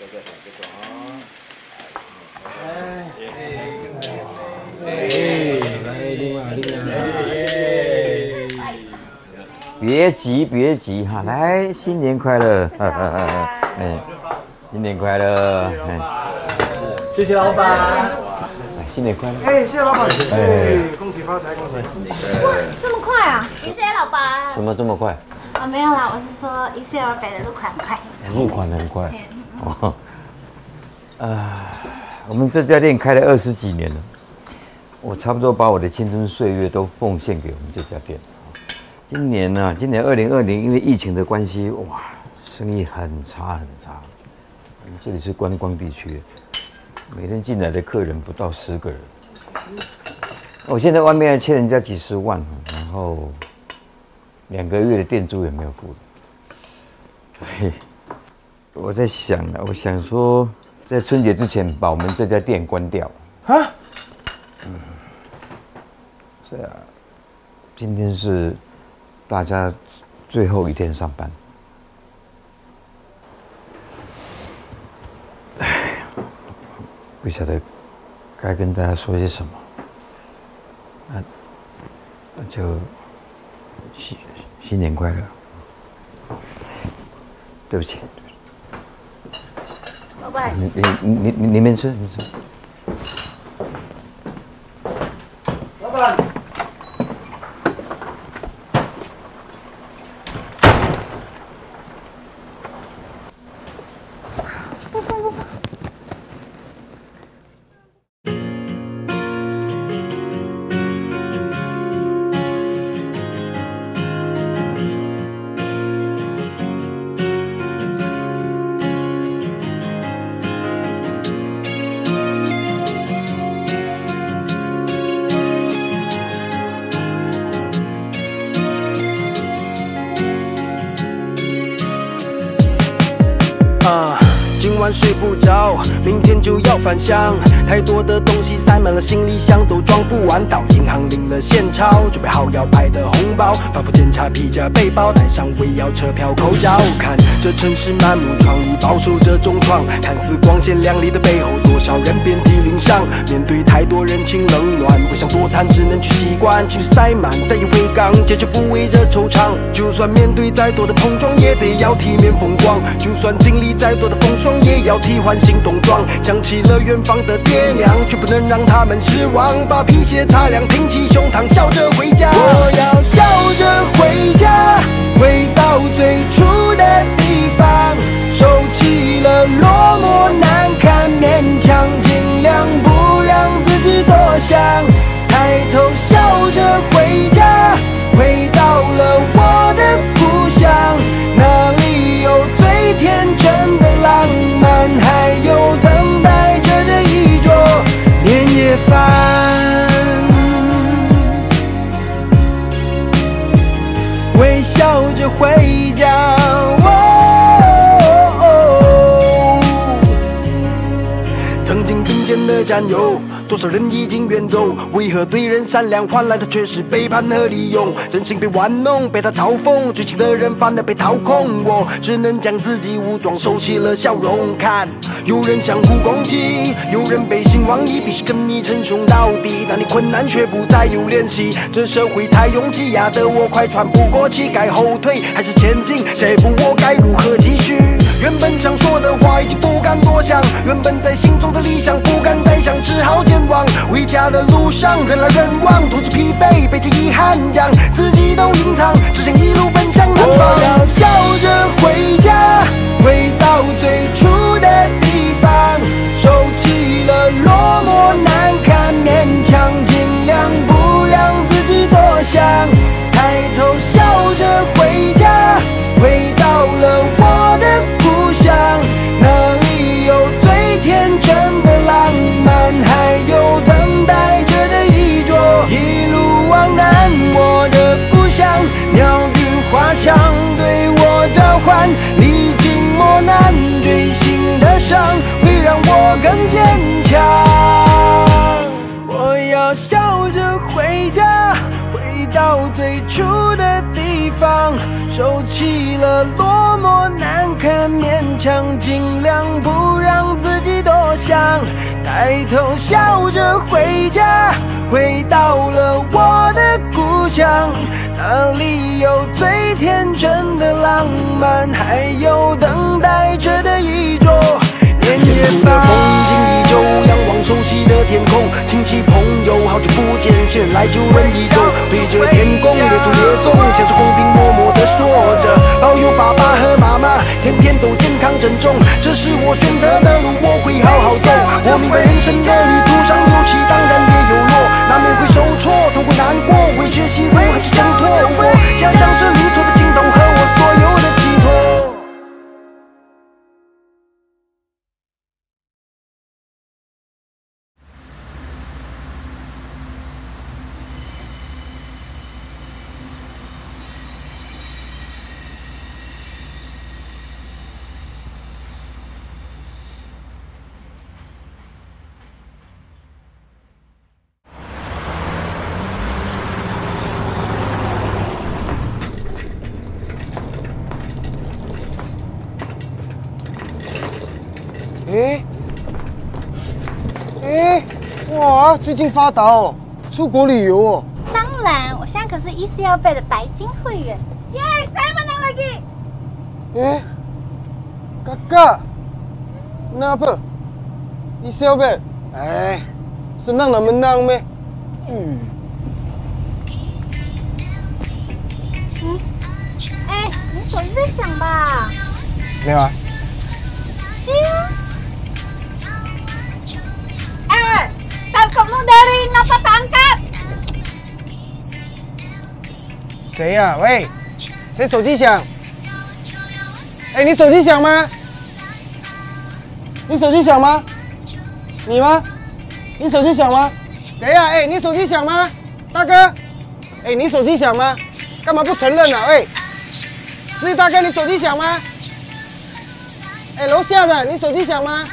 别急，别急哈，来，新年快乐！哎，新年快乐！ 谢谢老板。 新年快乐！ 哎，谢谢老板！哎，恭喜发财，恭喜！ 哇，这么快啊！谢谢老板。 什么这么快？ 啊，没有啦，我是说ECL北的入款很快。 入款很快。哦。我们这家店开了20几年了，我差不多把我的青春岁月都奉献给我们这家店。今年2020，因为疫情的关系，哇，生意很差。我们这里是观光地区，每天进来的客人不到10个人。我现在外面欠人家几十万，然后2个月的店租也没有付。对，我在想啊，我想说，在春节之前把我们这家店关掉。啊？是啊，今天是大家最后一天上班。哎，不晓得该跟大家说些什么。那就新年快乐。对不起。 老板， 你们吃，你吃。 老板。 今晚睡不着，明天就要返乡。太多的东西塞满了行李箱，都装不完。到银行领了现钞，准备好要拍的红包。反复检查皮夹背包，带上胃药、车票、口罩。看这城市满目疮痍，饱受这重创。看似光鲜亮丽的背后，多少人遍体鳞伤。面对太多人情冷暖，不想多谈，只能去习惯。情绪塞满，再也回港，结局抚慰着惆怅。就算面对再多的碰撞，也得要体面风光。就算经历再多的风霜，也要替换新冬装。想起了远方的爹娘，却不能让他们失望。把皮鞋擦亮，挺起胸膛，笑着回家。我要笑着回家，回到最初的地方。收起了落寞难堪，勉强尽量不让自己多想。抬头笑着回家，回到了我的故乡。那里有最天真的浪漫，还有等待着的一桌年夜饭。微笑着回家。曾经并肩的战友，多少人已经远走，为何对人善良换来的却是背叛和利用？真心被玩弄，被他嘲讽，最亲的人反而被掏空，我只能将自己武装，收起了笑容。看，有人相互攻击，有人背信忘义，必须跟你称兄道弟。当你困难却不再有联系，这社会太拥挤，压得我快喘不过气。该后退还是前进？下一步我该如何继续？原本想说的话已经不敢多想，原本在心中的理想不敢再想，只好健忘。回家的路上人来人往，徒自疲惫，背着遗憾将自己都隐藏，只想一路奔向南方。我要笑着回家，回到最初的地方。收起了落寞难堪，勉强尽量不让自己多想。抬头笑着回家，回到了我的故乡。那里有最天真的浪漫，还有等待着的一桌。一路往南，我的故乡，鸟语花香。 收起了落寞难堪，勉强尽量不让自己多想，抬头笑着回家，回到了我的故乡，那里有最天真的浪漫，还有等待着的一桌年夜饭。风景依旧，仰望熟悉的天空，亲戚朋友好久不见，先来就人一周，对着天空列祖列宗，像是公屏默默地说着，保佑爸爸和妈妈天天都健康珍重，这是我选择的路，我会好好走。我明白人生的旅途上有起当然也有落，难免会受挫，痛苦难过，会学习如何去挣脱。我家乡是旅途的尽头和我所有的寄托。哇，最近发达哦，出国旅游哦。 当然，我现在可是 ECL Bay 的白金会员。耶，saya menang lagi。 kakak, kenapa? ECL Bay? senang nak menang meh. 你手机在响吧？ 没有啊。 Teleponmu dari Nova angkat。 谁呀？喂，谁手机响？你手机响吗？你手机响吗？你吗？你手机响吗？谁呀？你手机响吗？大哥，你手机响吗？干嘛不承认啊？喂，司机大哥，你手机响吗？楼下的，你手机响吗？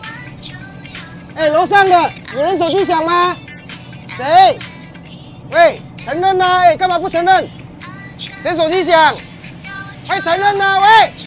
楼上的有人手机响吗？谁？喂，承认啊！干嘛不承认？谁手机响？快承认啊！喂！